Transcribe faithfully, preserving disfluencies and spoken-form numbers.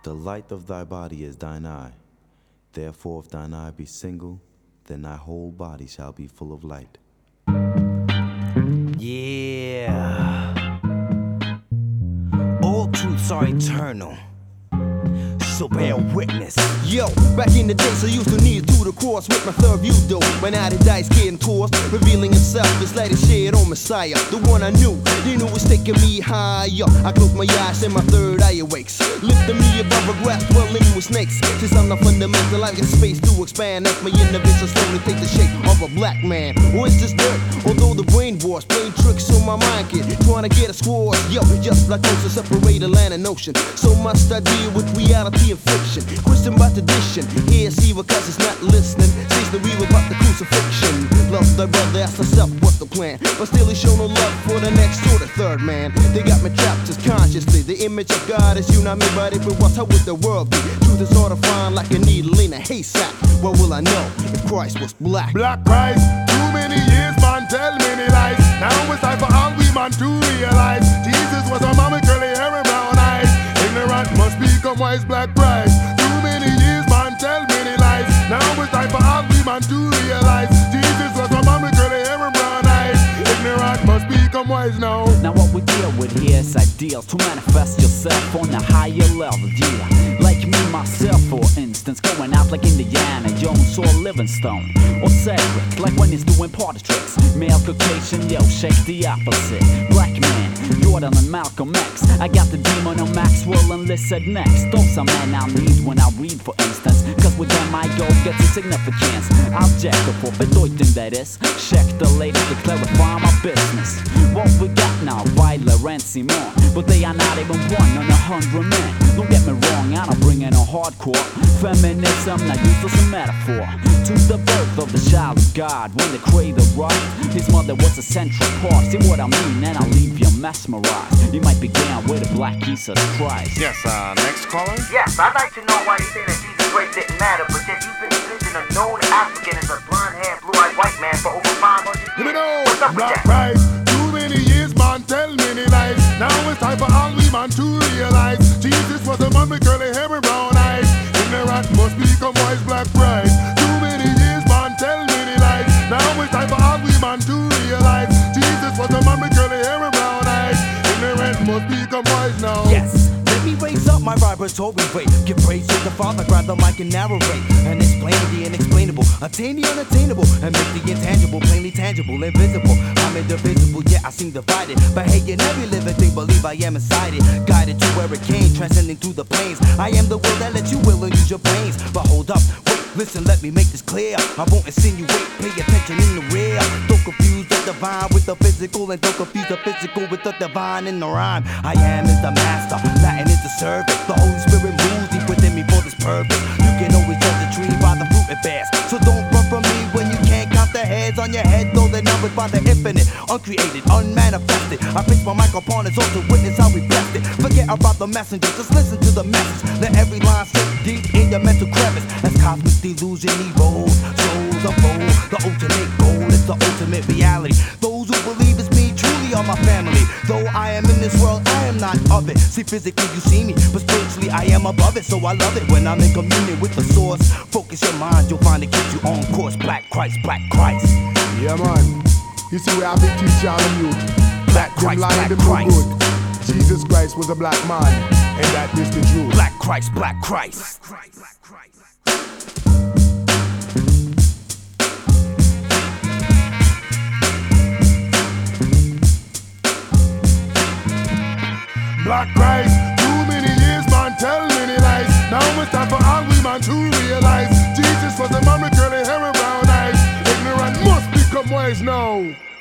The light of thy body is thine eye. Therefore, if thine eye be single, then thy whole body shall be full of light. Yeah. All truths are eternal, so bear witness. Yo, back in the days I used to kneel to the cross with my third view though. When now the dice getting tossed, revealing himself as light as shade on Messiah. The one I knew, they knew was taking me higher. I close my eyes and my third eye awakes, lifting me above a grass dwelling with snakes. Since I'm not fundamental, I get space to expand as my individual slowly take the shape of a black man. Or it's just dirt, although the brainwash playing tricks on my mind kid, trying to get a score. Yo, just like those to separate the land and ocean. So must I deal with reality and fiction, Christian by tradition. Here see because it's not listening, sees the real about the crucifixion. Love thy brother, ask myself what's the plan, but still he show no love for the next or the third man. They got me trapped just consciously. The image of God is you, not me, but if it was, how would the world be? Truth is hard to find like a needle in a haystack. What will I know if Christ was black? Black Christ, too many years, man, tell many lies. Now it's time for all we man to realize Jesus was a mama, curly hair and brown eyes. Ignorant must become wise, Black Christ. Too many years, man, tell many lies. Now it's time for all we man to realize Jesus was a mama, curly hair and brown eyes. Ignorant must become wise now. Now what we deal with here is ideals to manifest yourself on a higher level, yeah. Like me, myself, for instance, going out like Indiana Jones or Livingstone, or Cedric, like when he's doing party tricks. Male Caucasian, yo, shake the opposite. Black man, Jordan and Malcolm X. I got the demon on Maxwell and Lizard next. Those are men I need when I read, for instance, cause with them my goal gets a significance. Objective for bedeuten, that is. Check the latest to clarify my business. What we got now, Weiler and Simon, but they are not even one on a hundred men. Don't get me wrong, I'm not bringing on hardcore feminism, not used as a metaphor. To the birth of the child of God, when the cradle rocked, his mother was a central part. See what I mean, and I'll leave you mesmerized. You might begin with a black Jesus Christ. Yes, uh, next caller? Yes, I'd like to know why you think that Jesus Christ didn't matter, but then you've been presenting a known African as a blonde-haired, blue-eyed white man for over five hundred years. Let me know, What's up Black with that? Christ. Too many years, man, tell many lies. Now it's time for all we man to realize Jesus was a man with curly hair and brown eyes. Ignorant must become wise, Black Christ. Too many years, man, tell many lies. Now it's time for all we man to realize Jesus was a man with curly hair and brown eyes. Ignorant must become wise now. Yes, let me raise up my vibratory rate. Give praise to the Father, grab the mic and narrate and explain the inexplainable, attain the unattainable, and make the intangible plainly tangible, invisible. I'm indivisible, yeah, I seem divided, but hey, in every living thing, believe I am inside it. Guided to where it came, transcending through the plains. I am the will that lets you will and use your brains. But hold up, wait, listen, let me make this clear. I won't insinuate, pay attention in the rear. Don't confuse the divine with the physical, and don't confuse the physical with the divine in the rhyme. I am is the master, Latin is the servant. The Holy Spirit moves deep within me for this purpose. You can always judge the tree by the fruit it bears. So don't run from me when you can't count the heads on your head, though they're numbered by the infinite, uncreated, unmanifested. I fix my mic upon his altar, witness how we blessed it. Forget about the messenger, just listen to the message. Let every line sink deep in your mental crevice. As cosmic delusion evolves, souls unfold. The ultimate goal is the ultimate reality. Those who believe it's me truly are my family. Though I am in this world, I am not of it. See, physically you see me, but spiritually I am above it. So I love it when I'm in communion with the source. Focus your mind, you'll find it keeps you on course. Black Christ, Black Christ. Yeah, man. You see, we have to teach y'all the youth. Black Christ, Black Christ. Good. Jesus Christ was a black man, and that is the truth. Black Christ, Black Christ. Black Christ, Black Christ. Black Christ, too many years, man, tell many lies. Now it's time for all we man to realize Jesus was a man with curly hair and brown eyes. Ignorant must become wise now.